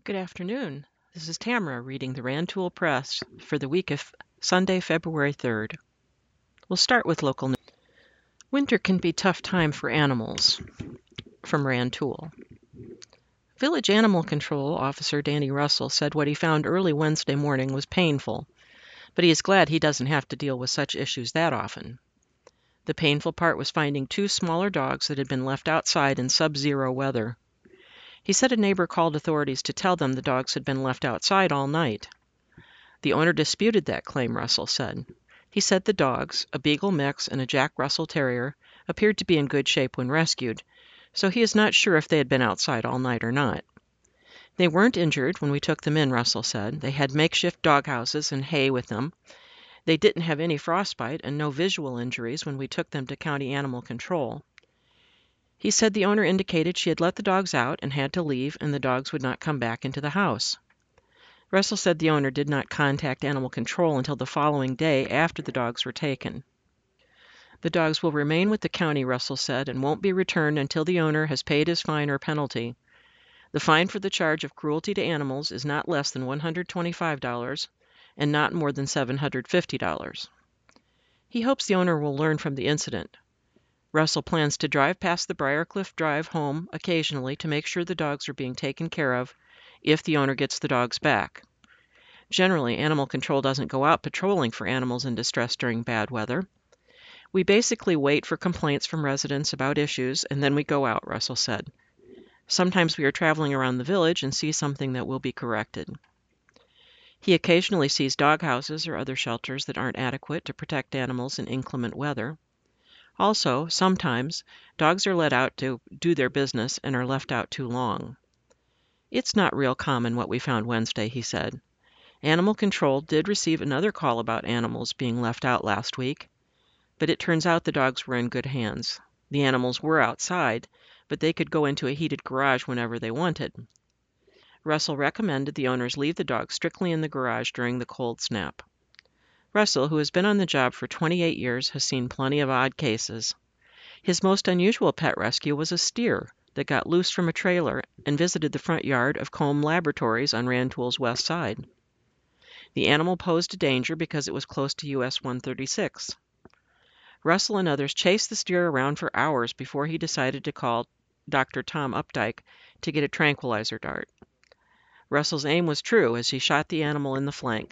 Good afternoon. This is Tamara reading the Rantoul Press for the week of Sunday, February 3rd. We'll start with local news. Winter can be a tough time for animals. From Rantoul. Village Animal Control Officer Danny Russell said what he found early Wednesday morning was painful, but he is glad he doesn't have to deal with such issues that often. The painful part was finding two smaller dogs that had been left outside in sub-zero weather. He said a neighbor called authorities to tell them the dogs had been left outside all night. The owner disputed that claim, Russell said. He said the dogs, a Beagle mix and a Jack Russell Terrier, appeared to be in good shape when rescued, so he is not sure if they had been outside all night or not. They weren't injured when we took them in, Russell said. They had makeshift doghouses and hay with them. They didn't have any frostbite and no visual injuries when we took them to County Animal Control. He said the owner indicated she had let the dogs out and had to leave, and the dogs would not come back into the house. Russell said the owner did not contact Animal Control until the following day after the dogs were taken. The dogs will remain with the county, Russell said, and won't be returned until the owner has paid his fine or penalty. The fine for the charge of cruelty to animals is not less than $125 and not more than $750. He hopes the owner will learn from the incident. Russell plans to drive past the Briarcliff Drive home occasionally to make sure the dogs are being taken care of if the owner gets the dogs back. Generally, Animal Control doesn't go out patrolling for animals in distress during bad weather. We basically wait for complaints from residents about issues, and then we go out, Russell said. Sometimes we are traveling around the village and see something that will be corrected. He occasionally sees doghouses or other shelters that aren't adequate to protect animals in inclement weather. Also, sometimes, dogs are let out to do their business and are left out too long. It's not real common what we found Wednesday, he said. Animal Control did receive another call about animals being left out last week, but it turns out the dogs were in good hands. The animals were outside, but they could go into a heated garage whenever they wanted. Russell recommended the owners leave the dogs strictly in the garage during the cold snap. Russell, who has been on the job for 28 years, has seen plenty of odd cases. His most unusual pet rescue was a steer that got loose from a trailer and visited the front yard of Combe Laboratories on Rantoul's west side. The animal posed a danger because it was close to US 136. Russell and others chased the steer around for hours before he decided to call Dr. Tom Updike to get a tranquilizer dart. Russell's aim was true as he shot the animal in the flank.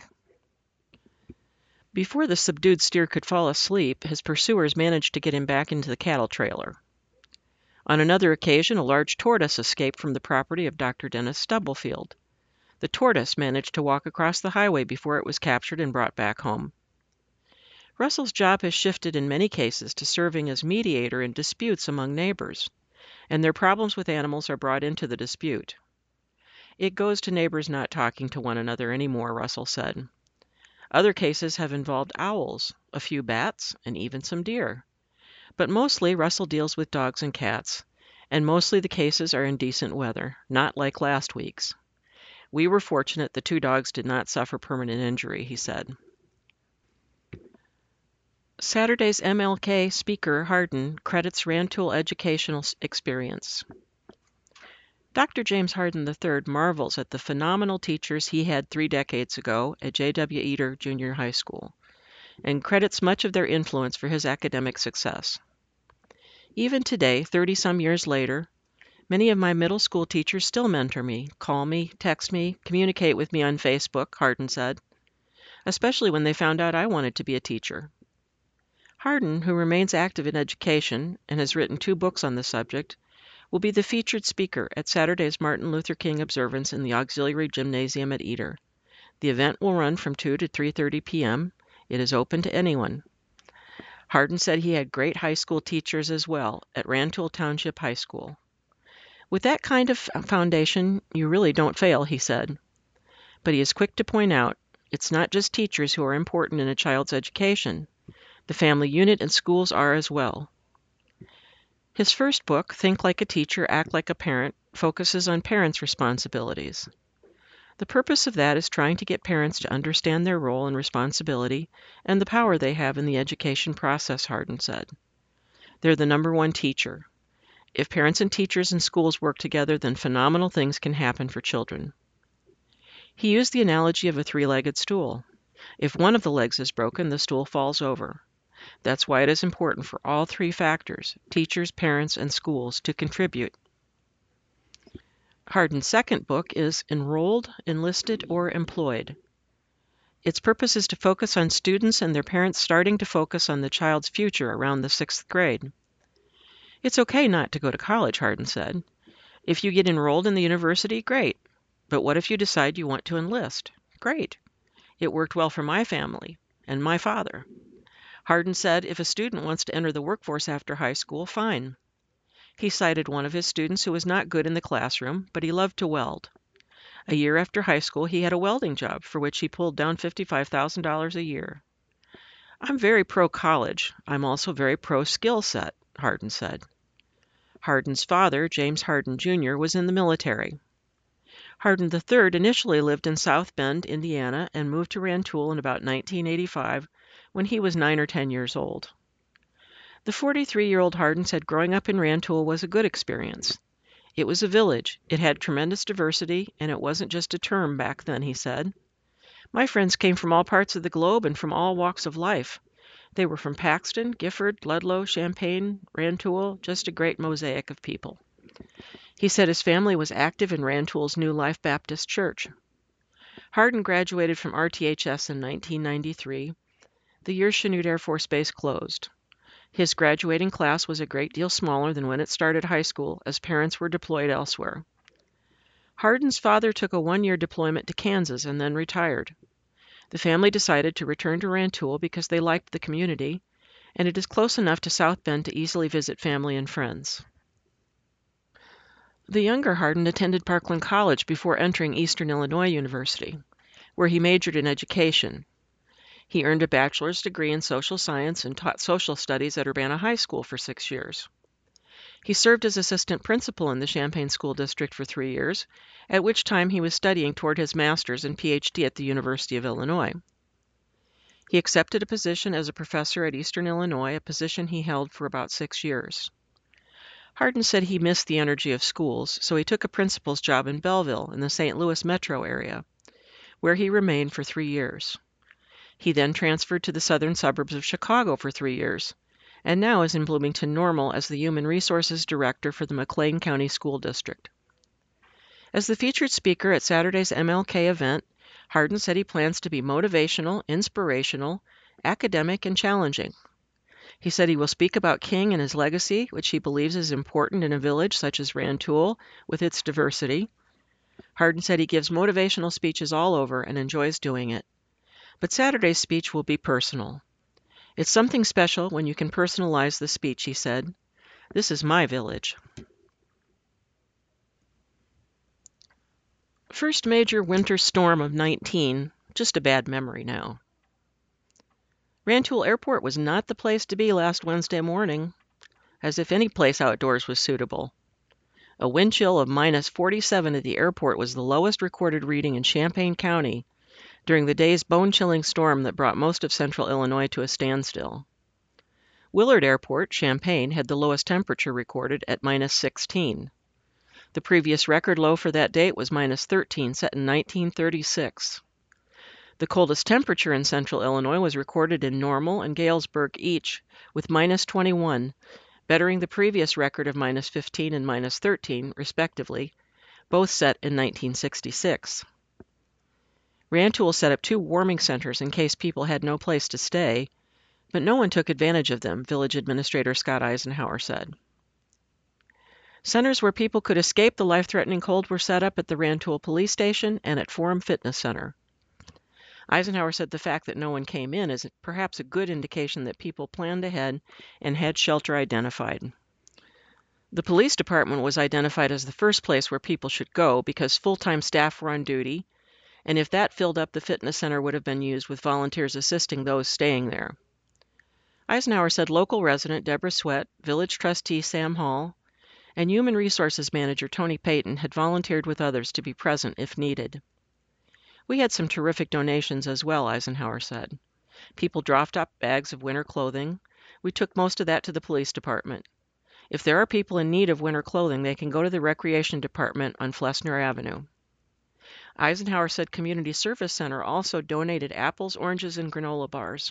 Before the subdued steer could fall asleep, his pursuers managed to get him back into the cattle trailer. On another occasion, a large tortoise escaped from the property of Dr. Dennis Stubblefield. The tortoise managed to walk across the highway before it was captured and brought back home. Russell's job has shifted in many cases to serving as mediator in disputes among neighbors, and their problems with animals are brought into the dispute. It goes to neighbors not talking to one another anymore, Russell said. Other cases have involved owls, a few bats, and even some deer. But mostly Russell deals with dogs and cats, and mostly the cases are in decent weather, not like last week's. We were fortunate the two dogs did not suffer permanent injury, he said. Saturday's MLK speaker, Hardin, credits Rantoul educational experience. Dr. James Hardin III marvels at the phenomenal teachers he had 3 decades ago at J.W. Eder Junior High School, and credits much of their influence for his academic success. Even today, 30-some years later, many of my middle school teachers still mentor me, call me, text me, communicate with me on Facebook, Hardin said, especially when they found out I wanted to be a teacher. Hardin, who remains active in education and has written 2 books on the subject, will be the featured speaker at Saturday's Martin Luther King observance in the Auxiliary Gymnasium at Eder. The event will run from 2 to 3:30 p.m. It is open to anyone. Hardin said he had great high school teachers as well at Rantoul Township High School. With that kind of foundation, you really don't fail, he said. But he is quick to point out, it's not just teachers who are important in a child's education. The family unit and schools are as well. His first book, Think Like a Teacher, Act Like a Parent, focuses on parents' responsibilities. The purpose of that is trying to get parents to understand their role and responsibility and the power they have in the education process, Hardin said. They're the #1 teacher. If parents and teachers and schools work together, then phenomenal things can happen for children. He used the analogy of a three-legged stool. If one of the legs is broken, the stool falls over. That's why it is important for all three factors, teachers, parents, and schools, to contribute. Hardin's second book is Enrolled, Enlisted, or Employed. Its purpose is to focus on students and their parents starting to focus on the child's future around the 6th grade. It's okay not to go to college, Hardin said. If you get enrolled in the university, great. But what if you decide you want to enlist? Great. It worked well for my family and my father. Hardin said if a student wants to enter the workforce after high school, fine. He cited one of his students who was not good in the classroom, but he loved to weld. A year after high school, he had a welding job for which he pulled down $55,000 a year. I'm very pro-college. I'm also very pro-skill set, Hardin said. Hardin's father, James Hardin Jr., was in the military. Hardin III initially lived in South Bend, Indiana, and moved to Rantoul in about 1985 when he was 9 or 10 years old. The 43-year-old Hardin said growing up in Rantoul was a good experience. It was a village, it had tremendous diversity, and it wasn't just a term back then, he said. My friends came from all parts of the globe and from all walks of life. They were from Paxton, Gifford, Ludlow, Champaign, Rantoul, just a great mosaic of people. He said his family was active in Rantoul's New Life Baptist Church. Hardin graduated from RTHS in 1993, the year Chanute Air Force Base closed. His graduating class was a great deal smaller than when it started high school, as parents were deployed elsewhere. Hardin's father took a one-year deployment to Kansas and then retired. The family decided to return to Rantoul because they liked the community, and it is close enough to South Bend to easily visit family and friends. The younger Hardin attended Parkland College before entering Eastern Illinois University, where he majored in education. He earned a bachelor's degree in social science and taught social studies at Urbana High School for 6 years. He served as assistant principal in the Champaign School District for 3 years, at which time he was studying toward his master's and PhD at the University of Illinois. He accepted a position as a professor at Eastern Illinois, a position he held for about 6 years. Hardin said he missed the energy of schools, so he took a principal's job in Belleville in the St. Louis metro area, where he remained for 3 years. He then transferred to the southern suburbs of Chicago for 3 years, and now is in Bloomington Normal as the Human Resources Director for the McLean County School District. As the featured speaker at Saturday's MLK event, Hardin said he plans to be motivational, inspirational, academic, and challenging. He said he will speak about King and his legacy, which he believes is important in a village such as Rantoul with its diversity. Hardin said he gives motivational speeches all over and enjoys doing it. But Saturday's speech will be personal. It's something special when you can personalize the speech, he said. This is my village. First major winter storm of 19, just a bad memory now. Rantoul Airport was not the place to be last Wednesday morning, as if any place outdoors was suitable. A wind chill of -47 at the airport was the lowest recorded reading in Champaign County during the day's bone-chilling storm that brought most of central Illinois to a standstill. Willard Airport, Champaign, had the lowest temperature recorded at -16. The previous record low for that date was -13, set in 1936. The coldest temperature in central Illinois was recorded in Normal and Galesburg each, with -21, bettering the previous record of -15 and -13, respectively, both set in 1966. Rantoul set up 2 warming centers in case people had no place to stay, but no one took advantage of them, Village Administrator Scott Eisenhower said. Centers where people could escape the life-threatening cold were set up at the Rantoul Police Station and at Forum Fitness Center. Eisenhower said the fact that no one came in is perhaps a good indication that people planned ahead and had shelter identified. The police department was identified as the first place where people should go because full-time staff were on duty, and if that filled up, the fitness center would have been used with volunteers assisting those staying there. Eisenhower said local resident Deborah Sweat, village trustee Sam Hall, and human resources manager Tony Payton had volunteered with others to be present if needed. We had some terrific donations as well, Eisenhower said. People dropped off bags of winter clothing. We took most of that to the police department. If there are people in need of winter clothing, they can go to the recreation department on Flessner Avenue. Eisenhower said Community Service Center also donated apples, oranges, and granola bars.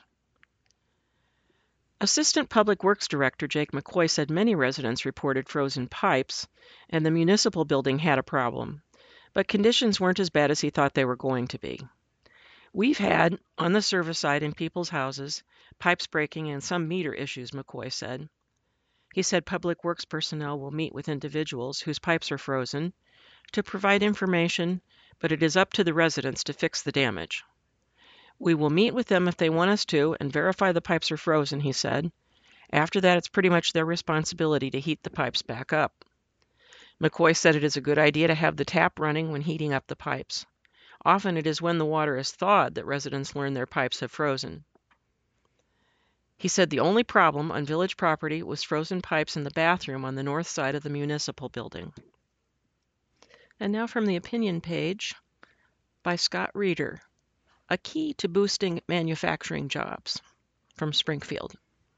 Assistant Public Works Director Jake McCoy said many residents reported frozen pipes, and the municipal building had a problem. But conditions weren't as bad as he thought they were going to be. We've had, on the service side in people's houses, pipes breaking and some meter issues, McCoy said. He said Public Works personnel will meet with individuals whose pipes are frozen to provide information, but it is up to the residents to fix the damage. We will meet with them if they want us to and verify the pipes are frozen, he said. After that, it's pretty much their responsibility to heat the pipes back up. McCoy said it is a good idea to have the tap running when heating up the pipes. Often it is when the water is thawed that residents learn their pipes have frozen. He said the only problem on village property was frozen pipes in the bathroom on the north side of the municipal building. And now from the opinion page by Scott Reeder, A Key to Boosting Manufacturing Jobs, from Springfield.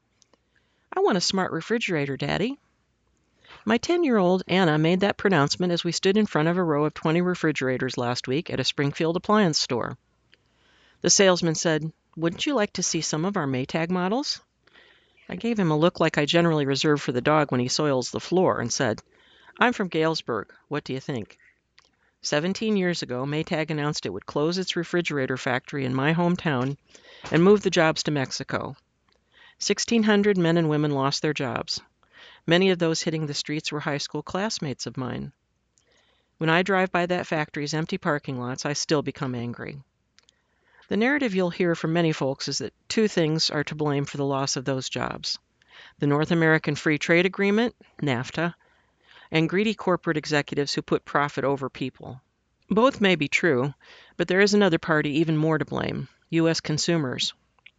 I want a smart refrigerator, Daddy. My 10-year-old Anna made that pronouncement as we stood in front of a row of 20 refrigerators last week at a Springfield appliance store. The salesman said, "Wouldn't you like to see some of our Maytag models?" I gave him a look like I generally reserve for the dog when he soils the floor and said, "I'm from Galesburg. What do you think?" 17 years ago, Maytag announced it would close its refrigerator factory in my hometown and move the jobs to Mexico. 1,600 men and women lost their jobs. Many of those hitting the streets were high school classmates of mine. When I drive by that factory's empty parking lots, I still become angry. The narrative you'll hear from many folks is that two things are to blame for the loss of those jobs: the North American Free Trade Agreement, NAFTA, and greedy corporate executives who put profit over people. Both may be true, but there is another party even more to blame: U.S. consumers.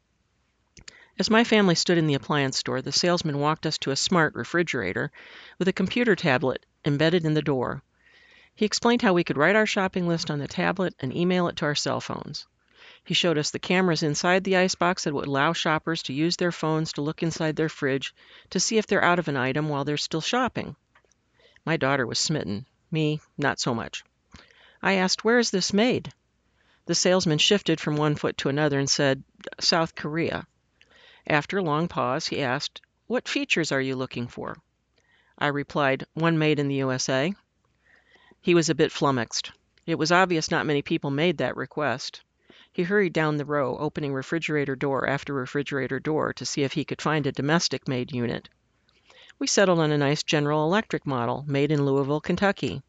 As my family stood in the appliance store, the salesman walked us to a smart refrigerator with a computer tablet embedded in the door. He explained how we could write our shopping list on the tablet and email it to our cell phones. He showed us the cameras inside the icebox that would allow shoppers to use their phones to look inside their fridge to see if they're out of an item while they're still shopping. My daughter was smitten. Me, not so much. I asked, "Where is this made?" The salesman shifted from one foot to another and said, "South Korea." After a long pause, he asked, "What features are you looking for?" I replied, "One made in the USA." He was a bit flummoxed. It was obvious not many people made that request. He hurried down the row, opening refrigerator door after refrigerator door to see if he could find a domestic-made unit. We settled on a nice General Electric model, made in Louisville, Kentucky.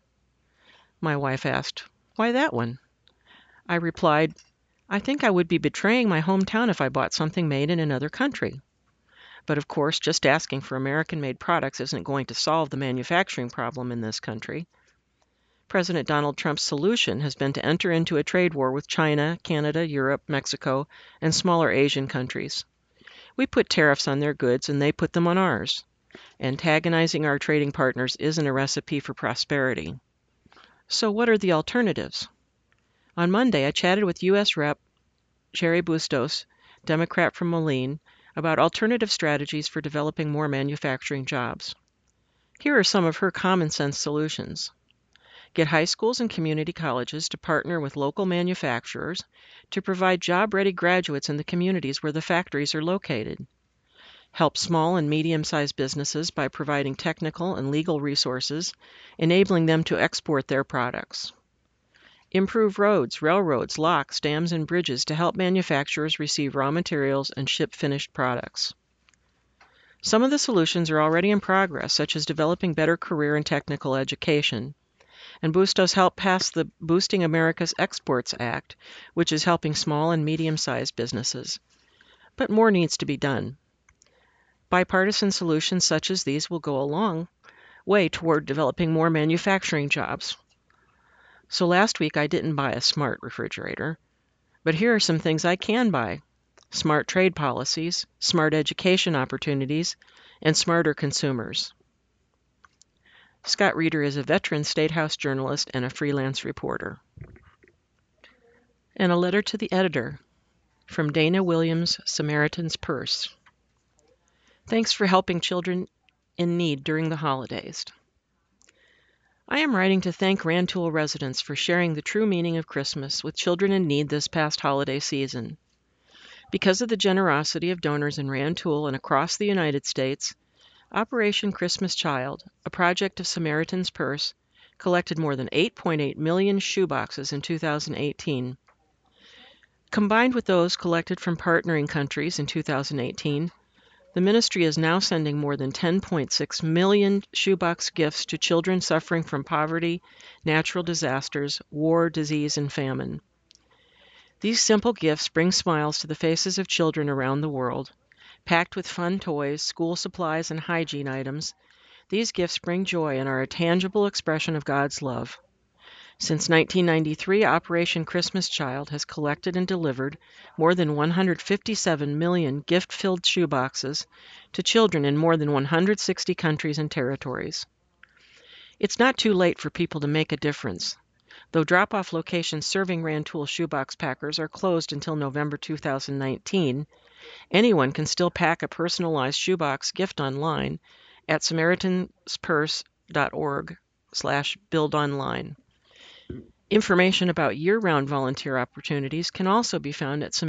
My wife asked, "Why that one?" I replied, "I think I would be betraying my hometown if I bought something made in another country." But of course, just asking for American-made products isn't going to solve the manufacturing problem in this country. President Donald Trump's solution has been to enter into a trade war with China, Canada, Europe, Mexico, and smaller Asian countries. We put tariffs on their goods and they put them on ours. Antagonizing our trading partners isn't a recipe for prosperity. So what are the alternatives? On Monday, I chatted with U.S. Rep. Cheri Bustos, Democrat from Moline, about alternative strategies for developing more manufacturing jobs. Here are some of her common-sense solutions. Get high schools and community colleges to partner with local manufacturers to provide job-ready graduates in the communities where the factories are located. Help small and medium-sized businesses by providing technical and legal resources, enabling them to export their products. Improve roads, railroads, locks, dams, and bridges to help manufacturers receive raw materials and ship finished products. Some of the solutions are already in progress, such as developing better career and technical education. And Bustos helped pass the Boosting America's Exports Act, which is helping small and medium-sized businesses. But more needs to be done. Bipartisan solutions such as these will go a long way toward developing more manufacturing jobs. So last week I didn't buy a smart refrigerator, but here are some things I can buy: smart trade policies, smart education opportunities, and smarter consumers. Scott Reeder is a veteran State House journalist and a freelance reporter. And a letter to the editor from Dana Williams, Samaritan's Purse. Thanks for helping children in need during the holidays. I am writing to thank Rantoul residents for sharing the true meaning of Christmas with children in need this past holiday season. Because of the generosity of donors in Rantoul and across the United States, Operation Christmas Child, a project of Samaritan's Purse, collected more than 8.8 million shoeboxes in 2018. Combined with those collected from partnering countries in 2018, the ministry is now sending more than 10.6 million shoebox gifts to children suffering from poverty, natural disasters, war, disease, and famine. These simple gifts bring smiles to the faces of children around the world. Packed with fun toys, school supplies, and hygiene items, these gifts bring joy and are a tangible expression of God's love. Since 1993, Operation Christmas Child has collected and delivered more than 157 million gift-filled shoeboxes to children in more than 160 countries and territories. It's not too late for people to make a difference. Though drop-off locations serving Rantoul shoebox packers are closed until November 2019, anyone can still pack a personalized shoebox gift online at SamaritansPurse.org/buildonline. Information about year-round volunteer opportunities can also be found at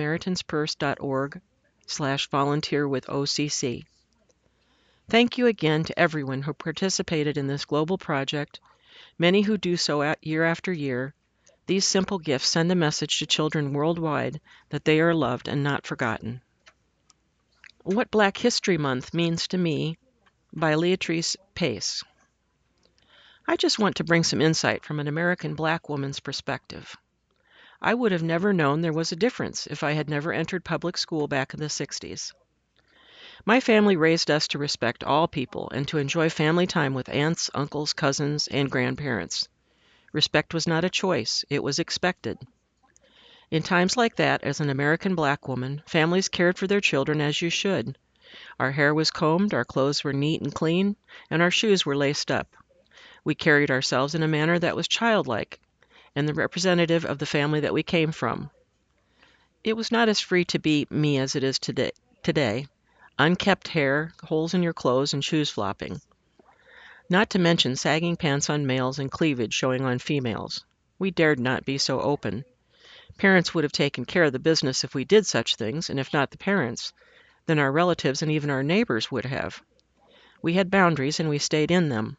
SamaritansPurse.org/volunteer-with-OCC. Thank you again to everyone who participated in this global project, many who do so year after year. These simple gifts send a message to children worldwide that they are loved and not forgotten. What Black History Month Means to Me by Leatrice Pace. I just want to bring some insight from an American Black woman's perspective. I would have never known there was a difference if I had never entered public school back in the 60s. My family raised us to respect all people and to enjoy family time with aunts, uncles, cousins, and grandparents. Respect was not a choice, it was expected. In times like that, as an American Black woman, families cared for their children as you should. Our hair was combed, our clothes were neat and clean, and our shoes were laced up. We carried ourselves in a manner that was childlike and the representative of the family that we came from. It was not as free to be me as it is today. Unkempt hair, holes in your clothes, and shoes flopping. Not to mention sagging pants on males and cleavage showing on females. We dared not be so open. Parents would have taken care of the business if we did such things, and if not the parents, then our relatives and even our neighbors would have. We had boundaries and we stayed in them.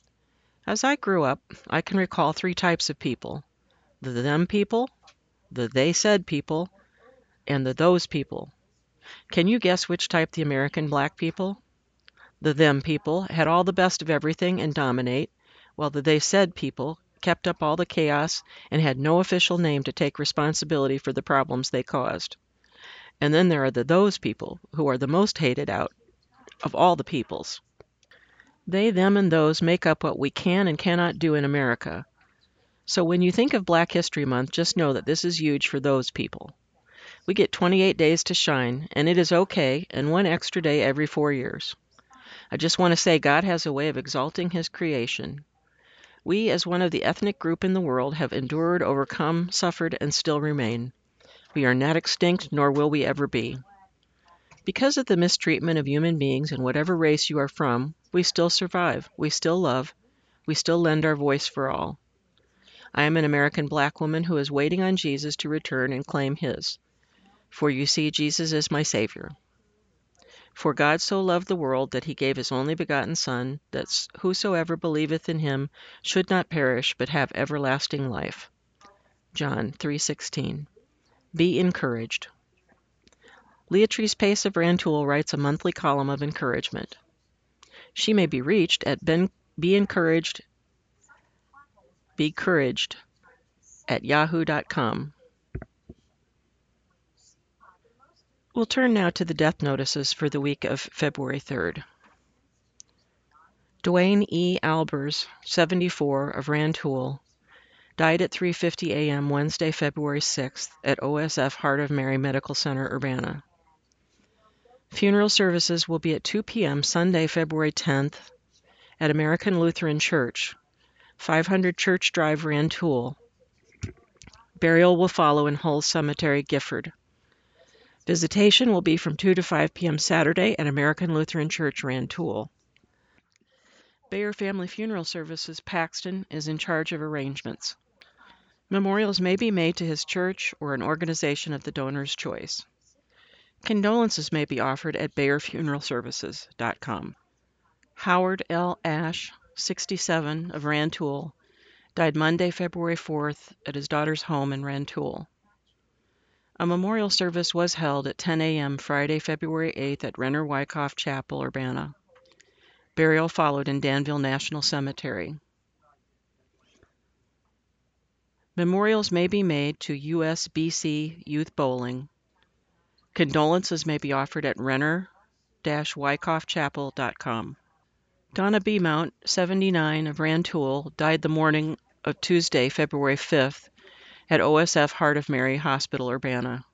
As I grew up, I can recall 3 types of people: the them people, the they said people, and the those people. Can you guess which type the American Black people? The them people had all the best of everything and dominate, while the they said people kept up all the chaos and had no official name to take responsibility for the problems they caused. And then there are the those people, who are the most hated out of all the peoples. They, them, and those make up what we can and cannot do in America. So when you think of Black History Month, just know that this is huge for those people. We get 28 days to shine, and it is okay, and 1 extra day every 4 years. I just want to say God has a way of exalting His creation. We, as one of the ethnic group in the world, have endured, overcome, suffered, and still remain. We are not extinct, nor will we ever be. Because of the mistreatment of human beings in whatever race you are from, we still survive, we still love, we still lend our voice for all. I am an American Black woman who is waiting on Jesus to return and claim His. For you see, Jesus is my Savior. For God so loved the world that He gave His only begotten Son, that whosoever believeth in Him should not perish, but have everlasting life. John 3:16. Be encouraged. Leatrice Pace of Rantoul writes a monthly column of encouragement. She may be reached at becouraged@yahoo.com. We'll turn now to the death notices for the week of February 3rd. Dwayne E. Albers, 74, of Rantoul, died at 3:50 a.m. Wednesday, February 6th at OSF Heart of Mary Medical Center, Urbana. Funeral services will be at 2 p.m. Sunday, February 10th at American Lutheran Church, 500 Church Drive, Rantoul. Burial will follow in Hull Cemetery, Gifford. Visitation will be from 2 to 5 p.m. Saturday at American Lutheran Church, Rantoul. Bayer Family Funeral Services, Paxton, is in charge of arrangements. Memorials may be made to his church or an organization of the donor's choice. Condolences may be offered at BayerFuneralServices.com. Howard L. Ash, 67, of Rantoul, died Monday, February 4th, at his daughter's home in Rantoul. A memorial service was held at 10 a.m. Friday, February 8th at Renner Wyckoff Chapel, Urbana. Burial followed in Danville National Cemetery. Memorials may be made to USBC Youth Bowling. Condolences may be offered at Renner-WyckoffChapel.com. Donna B. Mount, 79, of Rantoul, died the morning of Tuesday, February 5th, at OSF Heart of Mary Hospital, Urbana.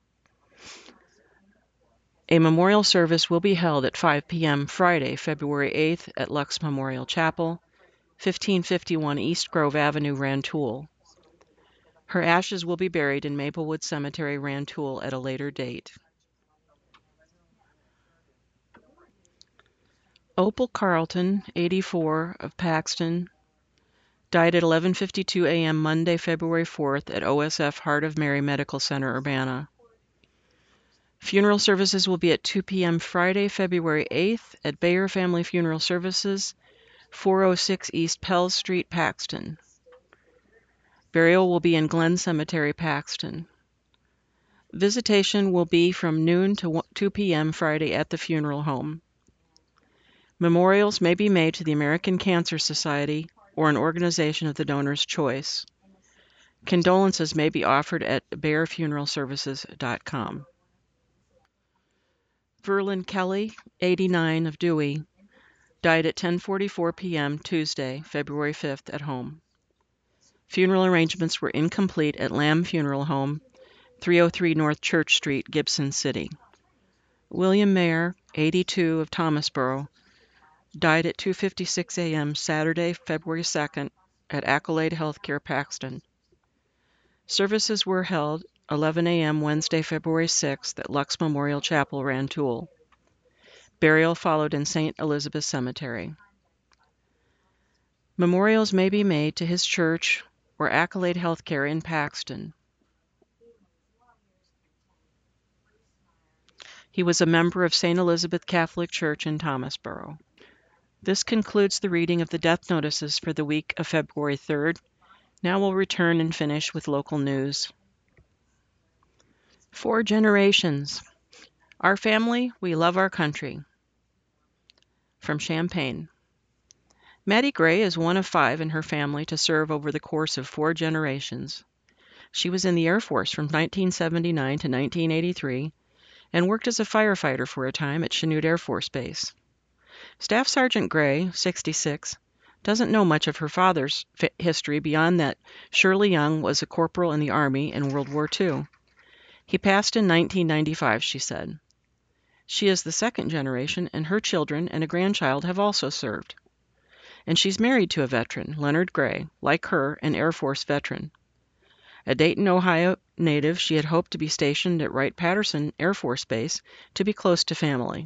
A memorial service will be held at 5 p.m. Friday, February 8th, at Lux Memorial Chapel, 1551 East Grove Avenue, Rantoul. Her ashes will be buried in Maplewood Cemetery, Rantoul, at a later date. Opal Carlton, 84, of Paxton, died at 11:52 a.m. Monday, February 4th, at OSF Heart of Mary Medical Center, Urbana. Funeral services will be at 2 p.m. Friday, February 8th, at Bayer Family Funeral Services, 406 East Pell Street, Paxton. Burial will be in Glen Cemetery, Paxton. Visitation will be from noon to 2 p.m. Friday at the funeral home. Memorials may be made to the American Cancer Society or an organization of the donor's choice. Condolences may be offered at BayerFuneralServices.com. Verlin Kelly, 89, of Dewey, died at 10:44 p.m. Tuesday, February 5th, at home. Funeral arrangements were incomplete at Lamb Funeral Home, 303 North Church Street, Gibson City. William Mayer, 82, of Thomasboro, died at 2:56 a.m. Saturday, February 2nd, at Accolade Healthcare, Paxton. Services were held 11 a.m. Wednesday, February 6th, at Lux Memorial Chapel, Rantoul. Burial followed in St. Elizabeth Cemetery. Memorials may be made to his church or Accolade Healthcare in Paxton. He was a member of St. Elizabeth Catholic Church in Thomasboro. This concludes the reading of the death notices for the week of February 3rd. Now we'll return and finish with local news. 4 generations. Our family, we love our country. From Champaign. Maddie Gray is one of 5 in her family to serve over the course of 4 generations. She was in the Air Force from 1979 to 1983 and worked as a firefighter for a time at Chanute Air Force Base. Staff Sergeant Gray, 66, doesn't know much of her father's history beyond that Shirley Young was a corporal in the Army in World War II. He passed in 1995, she said. She is the 2nd generation, and her children and a grandchild have also served. And she's married to a veteran, Leonard Gray, like her, an Air Force veteran. A Dayton, Ohio native, she had hoped to be stationed at Wright-Patterson Air Force Base to be close to family.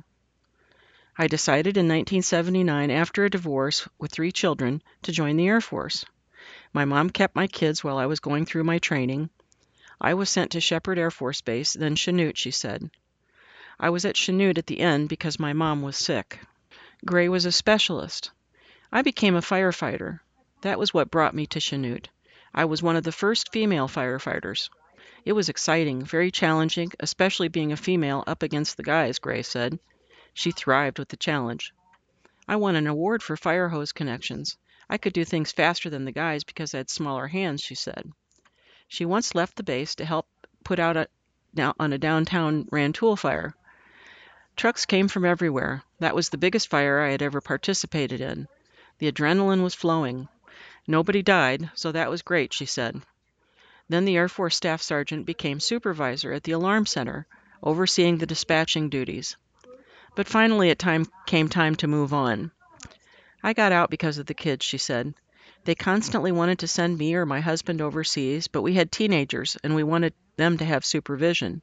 I decided in 1979, after a divorce with 3 children, to join the Air Force. My mom kept my kids while I was going through my training. I was sent to Shepherd Air Force Base, then Chanute, she said. I was at Chanute at the end because my mom was sick. Gray was a specialist. I became a firefighter. That was what brought me to Chanute. I was one of the first female firefighters. It was exciting, very challenging, especially being a female up against the guys, Gray said. She thrived with the challenge. I won an award for fire hose connections. I could do things faster than the guys because I had smaller hands, she said. She once left the base to help put out on a downtown Rantoul fire. Trucks came from everywhere. That was the biggest fire I had ever participated in. The adrenaline was flowing. Nobody died, so that was great, she said. Then the Air Force Staff Sergeant became supervisor at the Alarm Center, overseeing the dispatching duties. But finally it came time to move on. I got out because of the kids, she said. They constantly wanted to send me or my husband overseas, but we had teenagers and we wanted them to have supervision.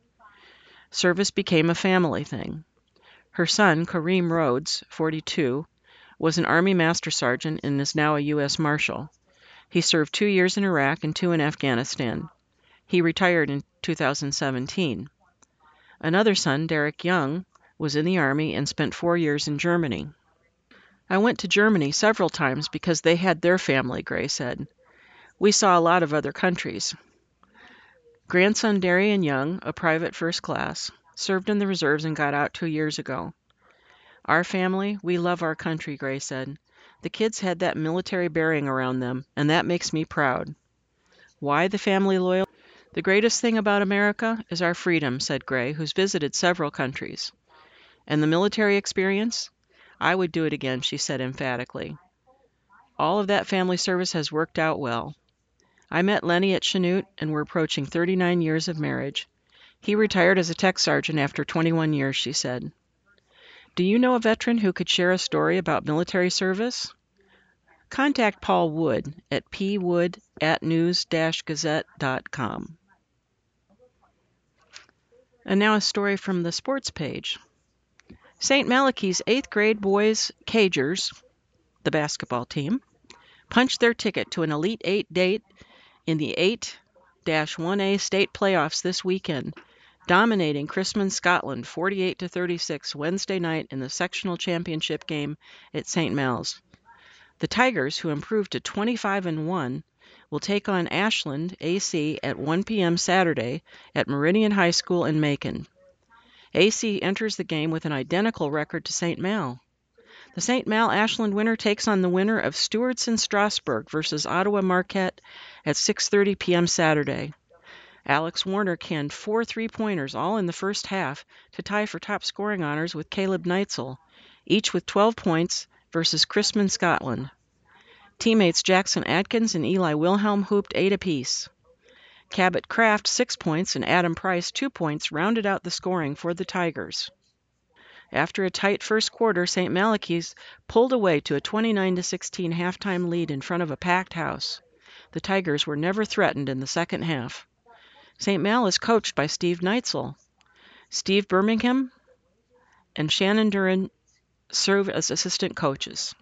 Service became a family thing. Her son, Kareem Rhodes, 42, was an Army Master Sergeant and is now a U.S. Marshal. He served 2 years in Iraq and 2 in Afghanistan. He retired in 2017. Another son, Derek Young, was in the Army and spent 4 years in Germany. I went to Germany several times because they had their family, Gray said. We saw a lot of other countries. Grandson Darian Young, a private first class, served in the reserves and got out 2 years ago. Our family, we love our country, Gray said. The kids had that military bearing around them, and that makes me proud. Why the family loyalty? The greatest thing about America is our freedom, said Gray, who's visited several countries. And the military experience? I would do it again, she said emphatically. All of that family service has worked out well. I met Lenny at Chanute, and we're approaching 39 years of marriage. He retired as a tech sergeant after 21 years, she said. Do you know a veteran who could share a story about military service? Contact Paul Wood at pwood@news-gazette.com. And now a story from the sports page. St. Malachy's 8th grade boys Cagers, the basketball team, punched their ticket to an Elite Eight date in the 8-1A state playoffs this weekend, dominating Christman Scotland 48-36 Wednesday night in the sectional championship game at St. Mal's. The Tigers, who improved to 25-1, will take on Ashland AC at 1 p.m. Saturday at Meridian High School in Macon. AC enters the game with an identical record to St. Mal. The St. Mal-Ashland winner takes on the winner of Stewardson-Strasburg versus Ottawa Marquette at 6:30 p.m. Saturday. Alex Warner canned 4 3-pointers, all in the first half, to tie for top scoring honors with Caleb Neitzel, each with 12 points, versus Christman Scotland. Teammates Jackson Atkins and Eli Wilhelm hooped 8 apiece. Cabot Kraft 6 points and Adam Price 2 points rounded out the scoring for the Tigers. After a tight first quarter, St. Malachy's pulled away to a 29-16 halftime lead in front of a packed house. The Tigers were never threatened in the second half. St. Mal is coached by Steve Neitzel. Steve Birmingham and Shannon Duran serve as assistant coaches.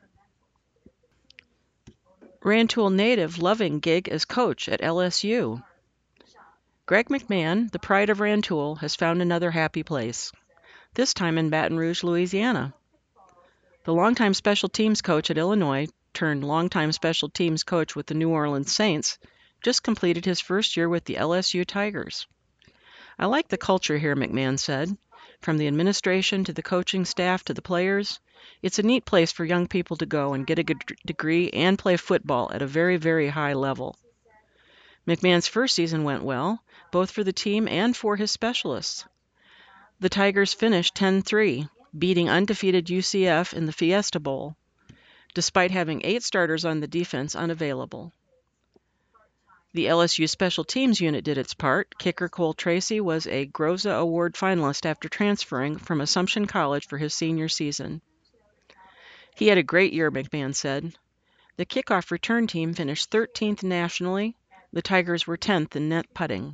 Rantoul native Loving gig as coach at LSU. Greg McMahon, the pride of Rantoul, has found another happy place, this time in Baton Rouge, Louisiana. The longtime special teams coach at Illinois, turned longtime special teams coach with the New Orleans Saints, just completed his first year with the LSU Tigers. I like the culture here, McMahon said. From the administration to the coaching staff to the players, it's a neat place for young people to go and get a good degree and play football at a very, very high level. McMahon's first season went well, both for the team and for his specialists. The Tigers finished 10-3, beating undefeated UCF in the Fiesta Bowl, despite having 8 starters on the defense unavailable. The LSU Special Teams unit did its part. Kicker Cole Tracy was a Groza Award finalist after transferring from Assumption College for his senior season. He had a great year, McMahon said. The kickoff return team finished 13th nationally. The Tigers were 10th in net putting.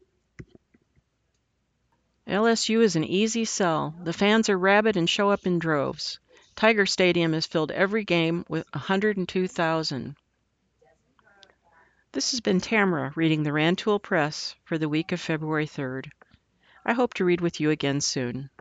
LSU is an easy sell. The fans are rabid and show up in droves. Tiger Stadium is filled every game with 102,000. This has been Tamara reading the Rantoul Press for the week of February 3rd. I hope to read with you again soon.